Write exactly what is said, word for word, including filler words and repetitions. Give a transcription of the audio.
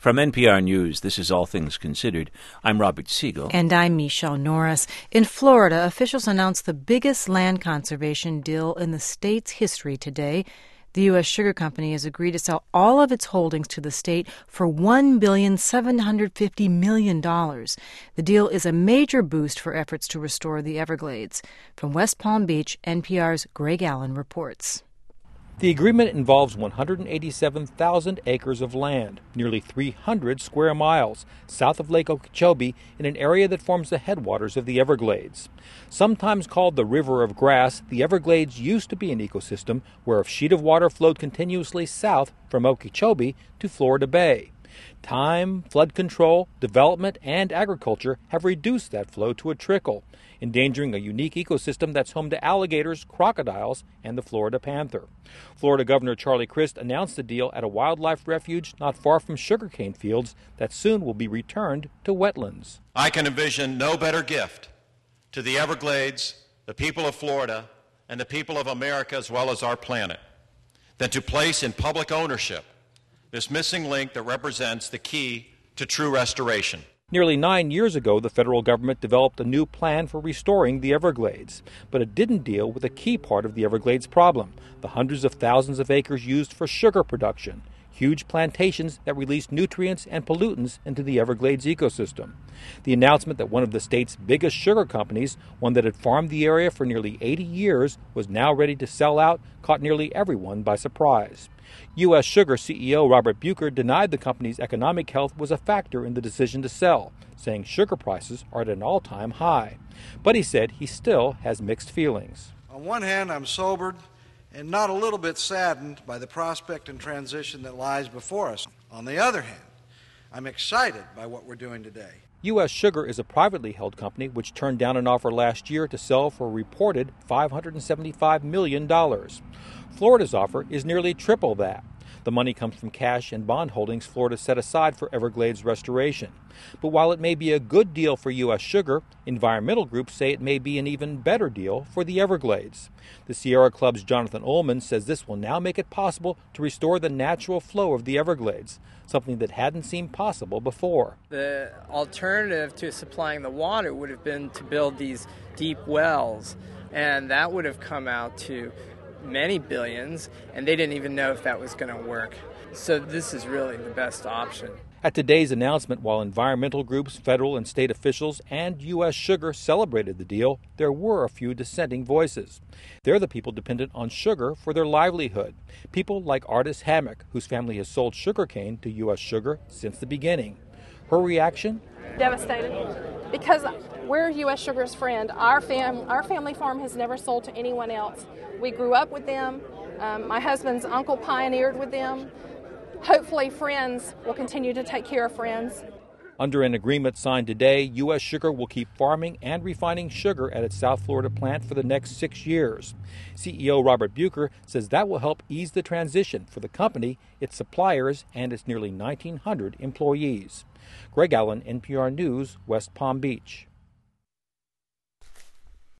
From N P R News, this is All Things Considered. I'm Robert Siegel. And I'm Michelle Norris. In Florida, officials announced the biggest land conservation deal in the state's history today. The U S. Sugar Company has agreed to sell all of its holdings to the state for one billion seven hundred fifty million dollars. The deal is a major boost for efforts to restore the Everglades. From West Palm Beach, N P R's Greg Allen reports. The agreement involves one hundred eighty-seven thousand acres of land, nearly three hundred square miles, south of Lake Okeechobee, in an area that forms the headwaters of the Everglades. Sometimes called the River of Grass, the Everglades used to be an ecosystem where a sheet of water flowed continuously south from Okeechobee to Florida Bay. Time, flood control, development, and agriculture have reduced that flow to a trickle, endangering a unique ecosystem that's home to alligators, crocodiles, and the Florida panther. Florida Governor Charlie Crist announced the deal at a wildlife refuge not far from sugarcane fields that soon will be returned to wetlands. I can envision no better gift to the Everglades, the people of Florida, and the people of America as well as our planet than to place in public ownership this missing link that represents the key to true restoration. Nearly nine years ago, the federal government developed a new plan for restoring the Everglades, but it didn't deal with a key part of the Everglades problem, the hundreds of thousands of acres used for sugar production, huge plantations that release nutrients and pollutants into the Everglades ecosystem. The announcement that one of the state's biggest sugar companies, one that had farmed the area for nearly eighty years, was now ready to sell out caught nearly everyone by surprise. U S. Sugar C E O Robert Bucher denied the company's economic health was a factor in the decision to sell, saying sugar prices are at an all-time high. But he said he still has mixed feelings. On one hand, I'm sobered and not a little bit saddened by the prospect and transition that lies before us. On the other hand, I'm excited by what we're doing today. U S. Sugar is a privately held company which turned down an offer last year to sell for a reported five hundred seventy-five million dollars. Florida's offer is nearly triple that. The money comes from cash and bond holdings Florida set aside for Everglades restoration. But while it may be a good deal for U S. Sugar, environmental groups say it may be an even better deal for the Everglades. The Sierra Club's Jonathan Ullman says this will now make it possible to restore the natural flow of the Everglades, something that hadn't seemed possible before. The alternative to supplying the water would have been to build these deep wells, and that would have come out to many billions, and they didn't even know if that was going to work. So this is really the best option. At today's announcement, while environmental groups, federal and state officials, and U S. Sugar celebrated the deal, there were a few dissenting voices. They're the people dependent on sugar for their livelihood. People like Artis Hammock, whose family has sold sugarcane to U S. Sugar since the beginning. Her reaction? Devastated. Because we're U S. Sugar's friend. Our, fam- our family farm has never sold to anyone else. We grew up with them. Um, my husband's uncle pioneered with them. Hopefully friends will continue to take care of friends. Under an agreement signed today, U S. Sugar will keep farming and refining sugar at its South Florida plant for the next six years. C E O Robert Bucher says that will help ease the transition for the company, its suppliers, and its nearly nineteen hundred employees. Greg Allen, N P R News, West Palm Beach.